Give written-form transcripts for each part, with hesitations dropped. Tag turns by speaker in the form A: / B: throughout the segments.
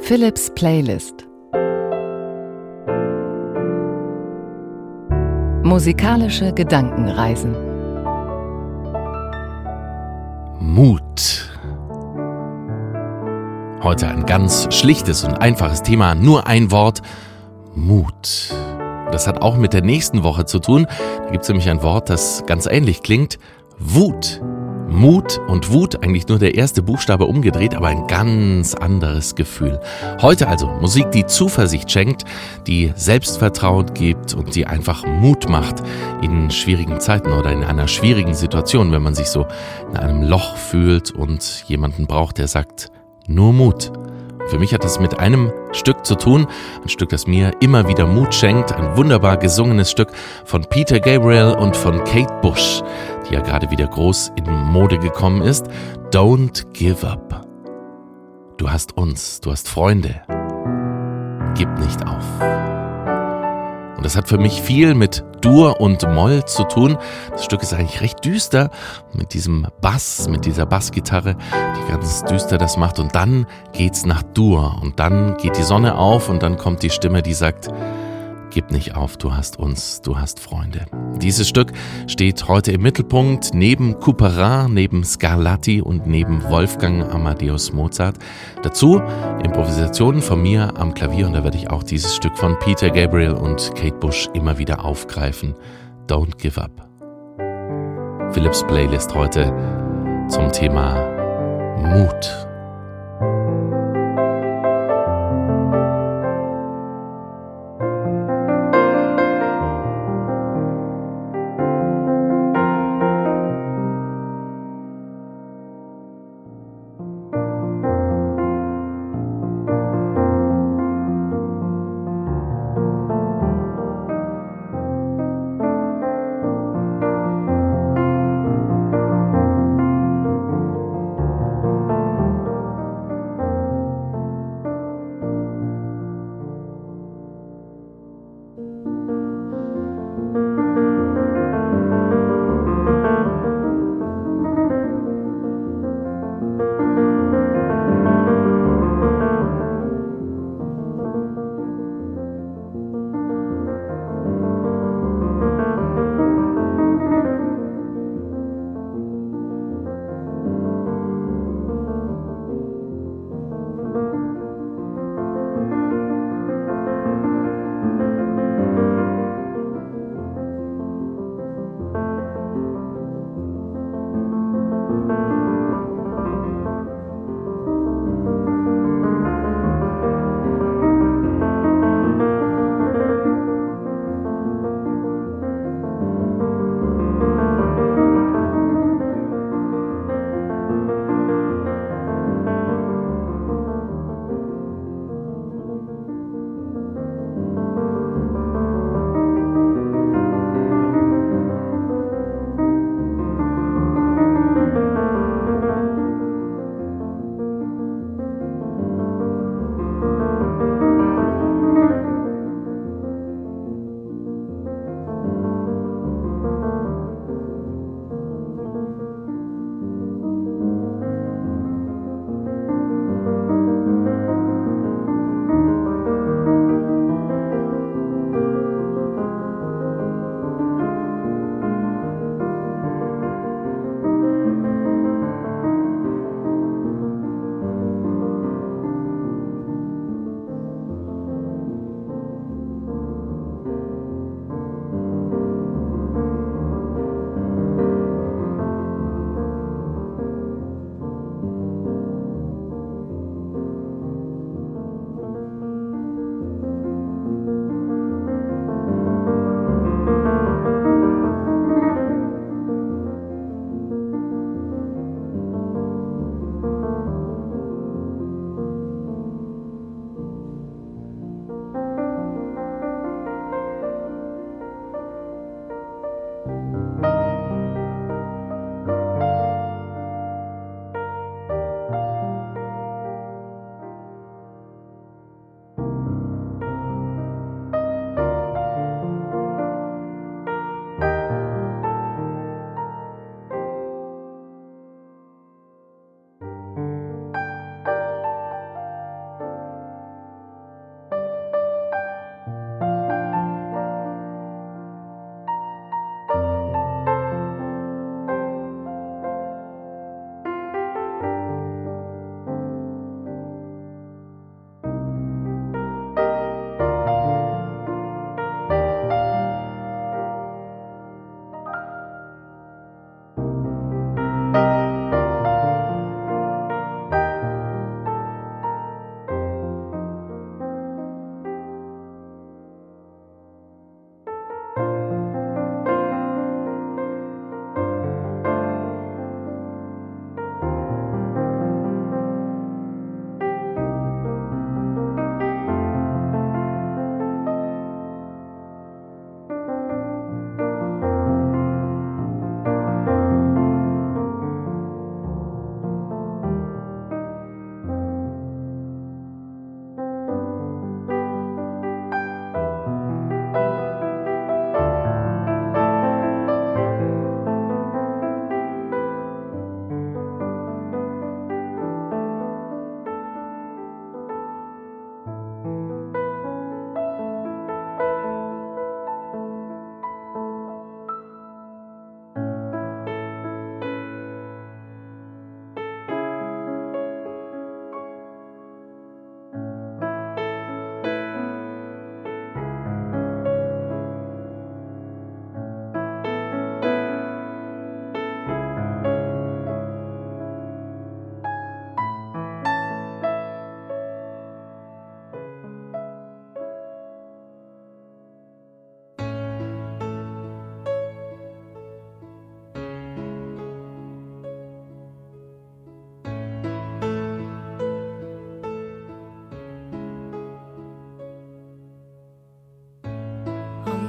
A: Philips Playlist. Musikalische Gedankenreisen.
B: Mut. Heute ein ganz schlichtes und einfaches Thema, nur ein Wort: Mut. Das hat auch mit der nächsten Woche zu tun. Da gibt es nämlich ein Wort, das ganz ähnlich klingt: Wut. Mut und Wut, eigentlich nur der erste Buchstabe umgedreht, aber ein ganz anderes Gefühl. Heute also Musik, die Zuversicht schenkt, die Selbstvertrauen gibt und die einfach Mut macht in schwierigen Zeiten oder in einer schwierigen Situation, wenn man sich so in einem Loch fühlt und jemanden braucht, der sagt: Nur Mut. Für mich hat es mit einem Stück zu tun, ein Stück, das mir immer wieder Mut schenkt, ein wunderbar gesungenes Stück von Peter Gabriel und von Kate Bush, die ja gerade wieder groß in Mode gekommen ist. Don't give up. Du hast uns, du hast Freunde. Gib nicht auf. Und das hat für mich viel mit Dur und Moll zu tun. Das Stück ist eigentlich recht düster, mit diesem Bass, mit dieser Bassgitarre, die ganz düster das macht. Und dann geht's nach Dur und dann geht die Sonne auf und dann kommt die Stimme, die sagt: Gib nicht auf, du hast uns, du hast Freunde. Dieses Stück steht heute im Mittelpunkt, neben Couperin, neben Scarlatti und neben Wolfgang Amadeus Mozart. Dazu Improvisationen von mir am Klavier, und da werde ich auch dieses Stück von Peter Gabriel und Kate Bush immer wieder aufgreifen. Don't give up. Philips Playlist heute zum Thema Mut.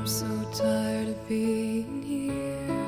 C: I'm so tired of being here,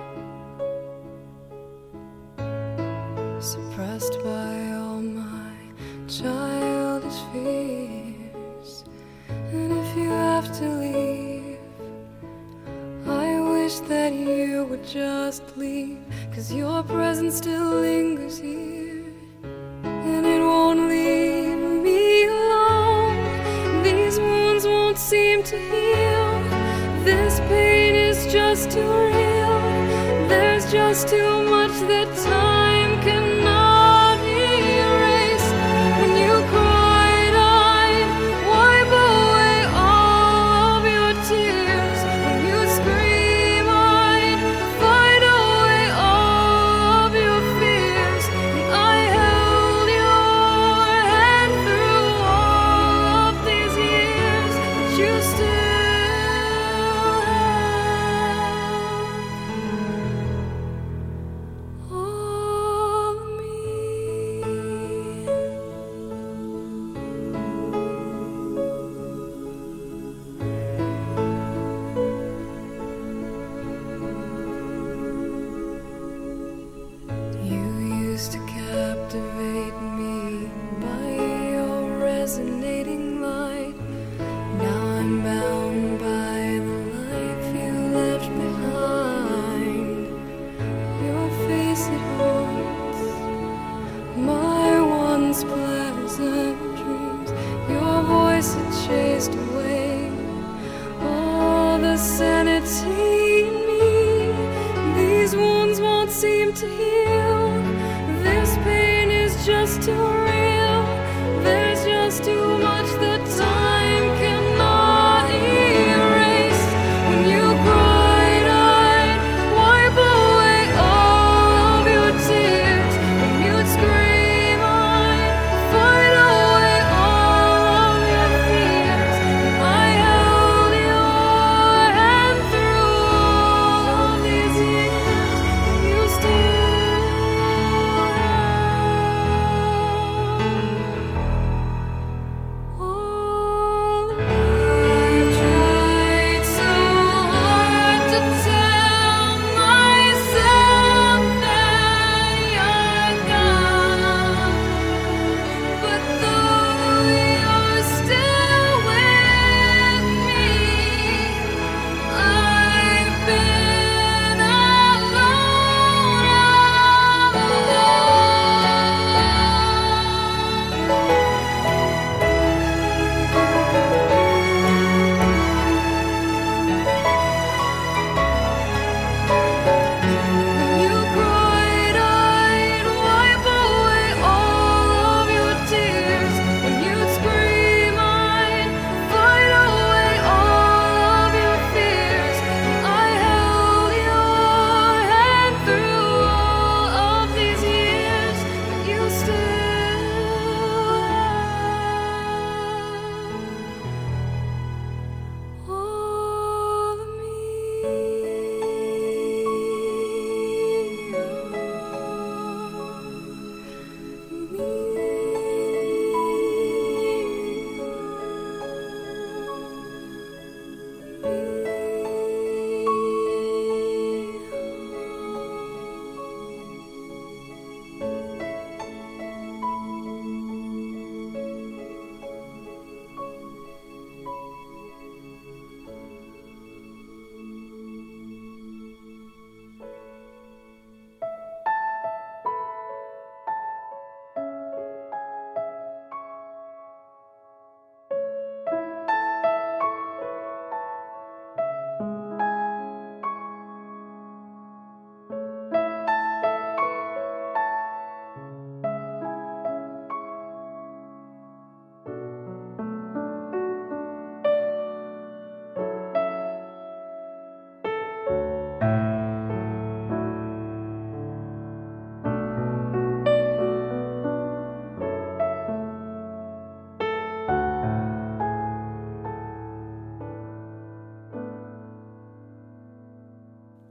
C: suppressed by all my childish fears. And if you have to leave, I wish that you would just leave, 'cause your presence still lingers here, and it won't leave me alone. These wounds won't seem to heal. This pain is just too real. There's just too much that time cannot erase. When you cried, I'd wipe away all of your tears. When you scream, I'd fight away all of your fears. And I held your hand through all of these years, but you still to captivate me by your resonating light. Now I'm bound by the life you left behind. Your face, it haunts my once pleasant dreams. Your voice, it chased away all the sanity in me. These wounds won't seem to heal. This pain is just too real. There's just too much that time cannot erase. When you cried, I'd wipe away all of your tears. When you'd scream, I'd fight away all of your fears. And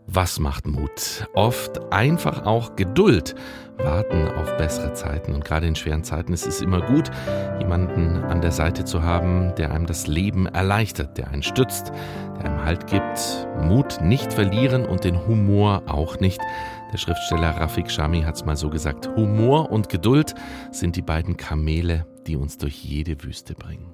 B: Was macht Mut? Oft einfach auch Geduld. Warten auf bessere Zeiten. Und gerade in schweren Zeiten ist es immer gut, jemanden an der Seite zu haben, der einem das Leben erleichtert, der einen stützt, der einem Halt gibt. Mut nicht verlieren und den Humor auch nicht. Der Schriftsteller Rafik Shami hat es mal so gesagt: Humor und Geduld sind die beiden Kamele, die uns durch jede Wüste bringen.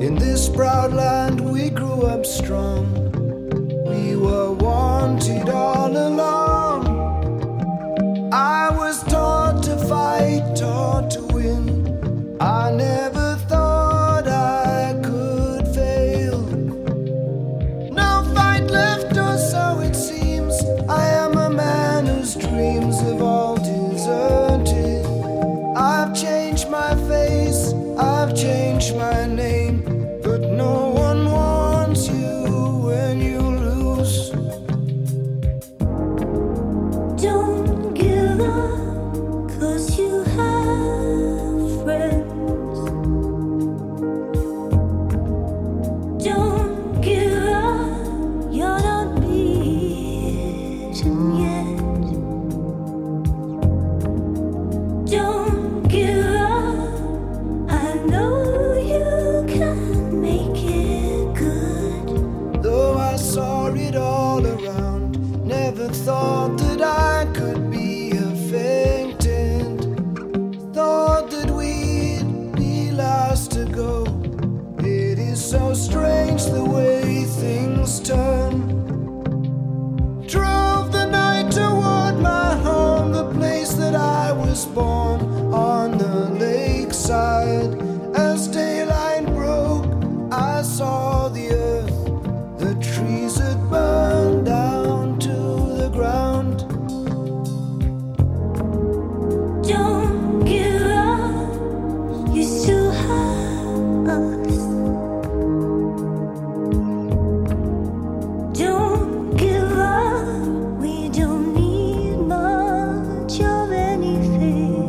D: In this proud land we grew up strong. We were wanted all along. I was taught to fight, taught to win. I never thought I could fail. No fight left, or so it seems. I am a man whose dreams have all deserted. I've changed my face, I've changed my name, but no one wants you when you lose.
E: Don't give up, 'cause you have friends. Don't give up, you're not beaten yet. Don't give up, I know you can make it good.
D: Though I saw it all around, never thought that I could be affected. Thought that we'd be last to go. It is so strange the way things turn. Drove the night toward my home, the place that I was born, on the lakeside. As daylight broke, I saw the earth, the trees had burned down to the ground.
E: Don't give up, you still have us. Don't give up, we don't need much of anything.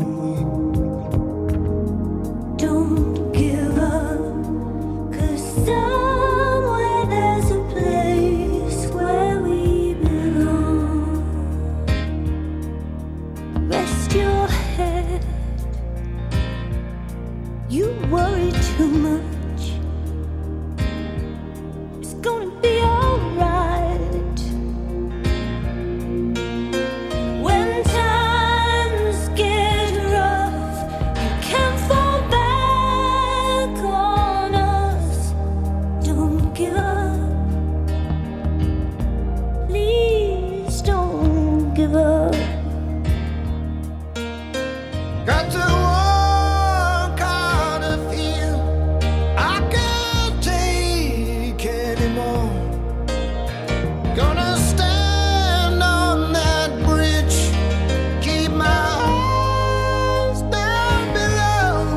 E: Don't give up, 'cause somewhere there's a place where we belong. Rest your head, you worry too much. It's gonna be alright. When times get rough, you can fall back on us. Don't give up, please don't give up.
D: Got to walk out of here. I can't take anymore. Gonna stand on that bridge, keep my eyes down below.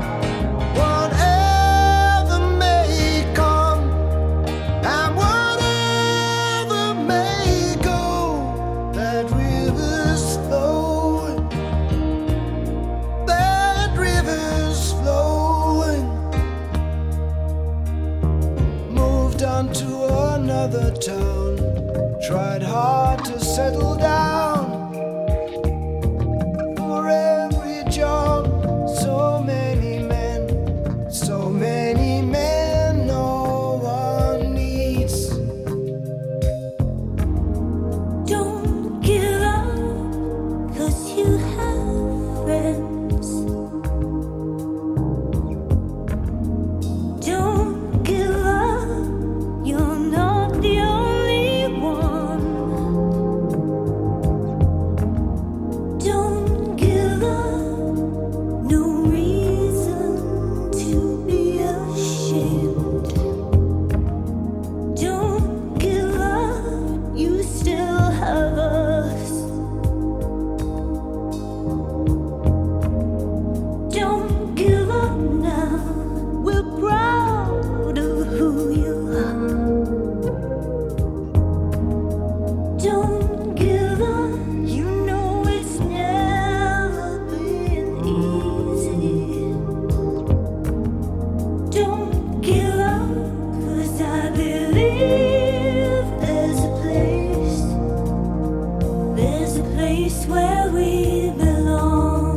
D: Whatever may come and whatever may go, that river's flowing. That river's flowing. Moved on to another town, tried hard to settle down. For every job, so many men no one needs.
E: Don't give up, 'cause you have friends. Don't give up, you're not the only one. Don't give up, no reason to be ashamed. Don't give up, you still have us. Don't give up now, we're proud of who you are. Don't give up, you know it's never been easy. Don't give up, 'cause I believe there's a place where we belong.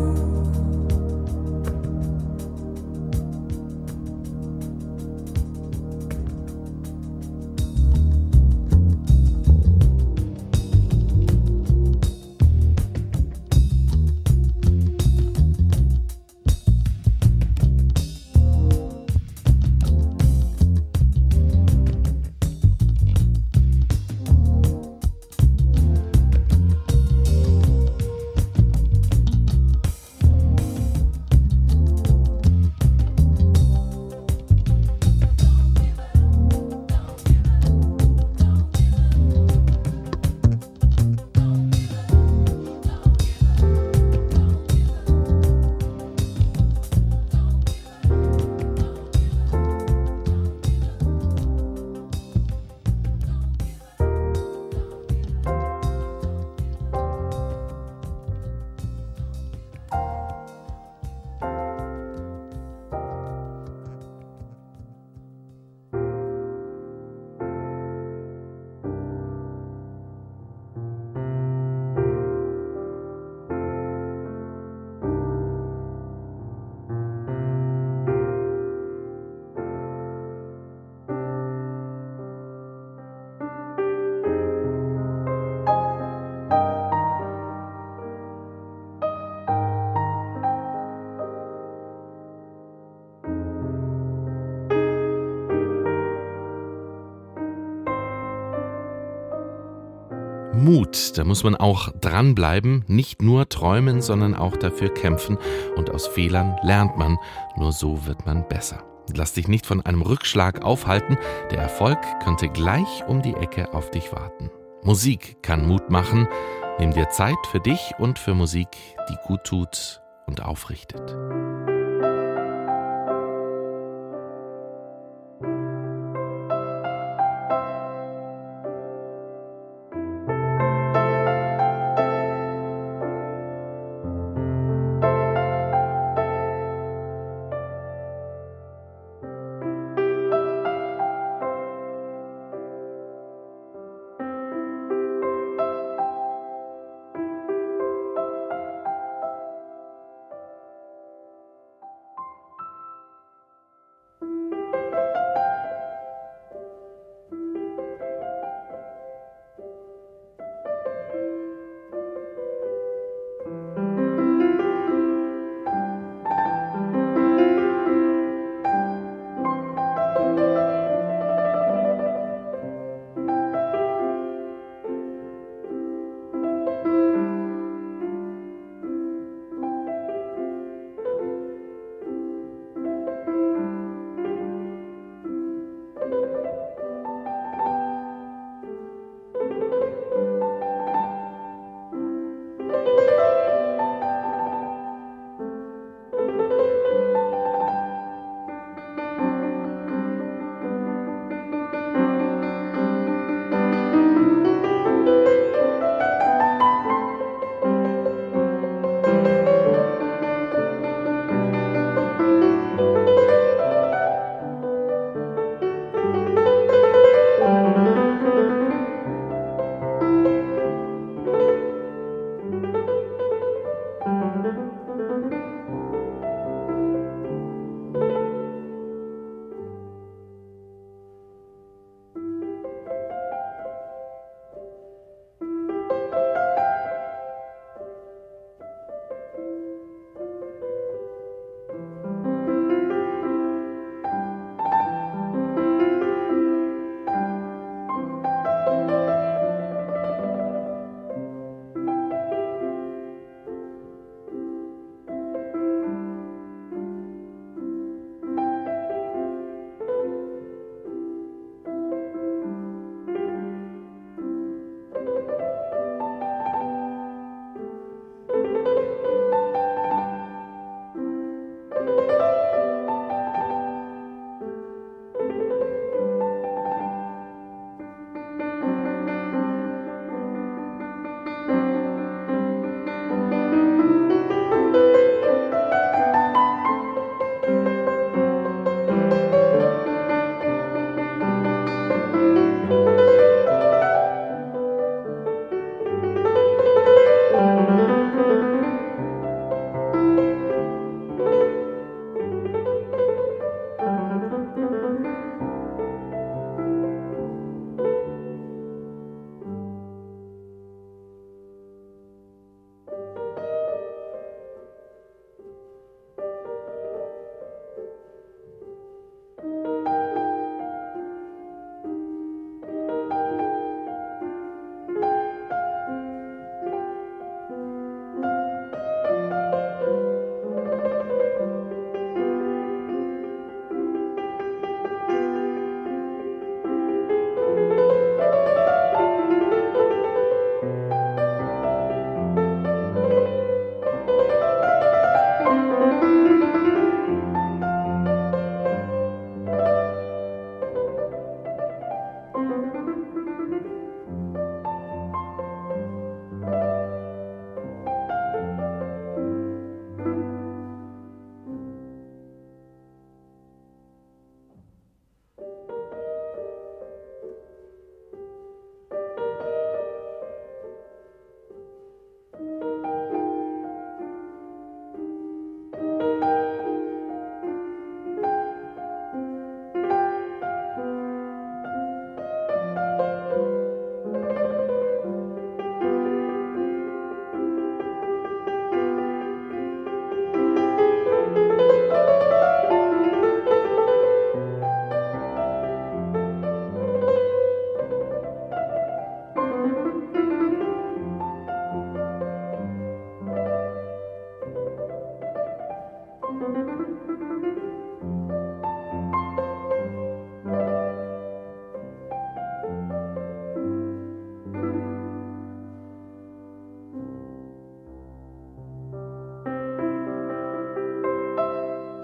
B: Mut, da muss man auch dranbleiben, nicht nur träumen, sondern auch dafür kämpfen. Und aus Fehlern lernt man, nur so wird man besser. Lass dich nicht von einem Rückschlag aufhalten, der Erfolg könnte gleich um die Ecke auf dich warten. Musik kann Mut machen, nimm dir Zeit für dich und für Musik, die gut tut und aufrichtet.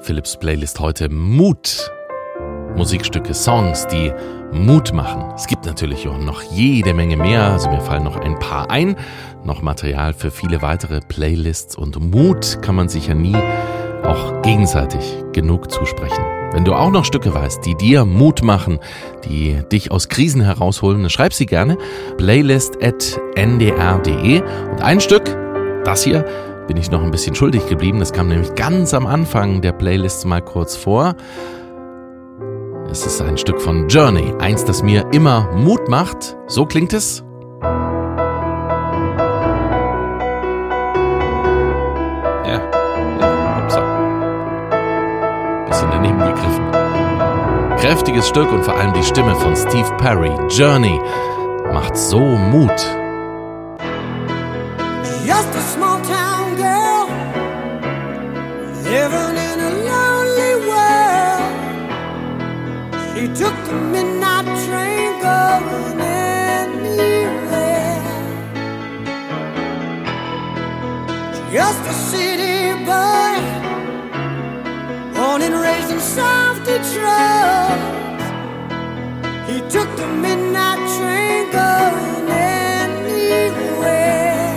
B: Philips Playlist heute Mut. Musikstücke, Songs, die Mut machen. Es gibt natürlich auch noch jede Menge mehr, also mir fallen noch ein paar ein. Noch Material für viele weitere Playlists und Mut kann man sich ja nie auch gegenseitig genug zusprechen. Wenn du auch noch Stücke weißt, die dir Mut machen, die dich aus Krisen herausholen, dann schreib sie gerne. playlist@ndr.de. Und ein Stück, das hier, bin ich noch ein bisschen schuldig geblieben. Das kam nämlich ganz am Anfang der Playlist mal kurz vor. Es ist ein Stück von Journey, eins, das mir immer Mut macht. So klingt es. Bisschen daneben gegriffen. Kräftiges Stück und vor allem die Stimme von Steve Perry. Journey macht so Mut.
D: Just a small town girl living in a lonely world. She took the midnight train going anywhere. Just a city boy, born and raised in South Detroit. He took the midnight train going anywhere.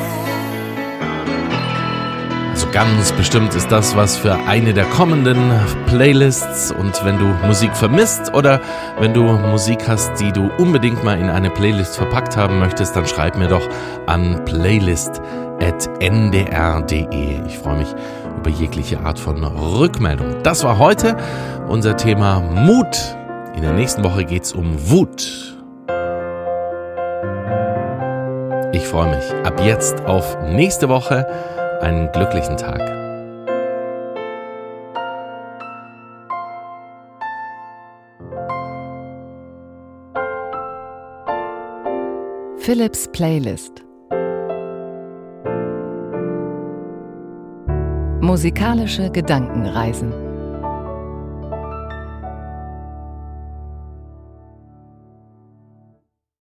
B: Also ganz bestimmt ist das was für eine der kommenden Playlists. Und wenn du Musik vermisst oder wenn du Musik hast, die du unbedingt mal in eine Playlist verpackt haben möchtest, dann schreib mir doch an playlist@ndr.de. Ich freue mich über jegliche Art von Rückmeldung. Das war heute unser Thema Mut. In der nächsten Woche geht's um Wut. Ich freue mich ab jetzt auf nächste Woche. Einen glücklichen Tag.
A: Philips Playlist. Musikalische Gedankenreisen.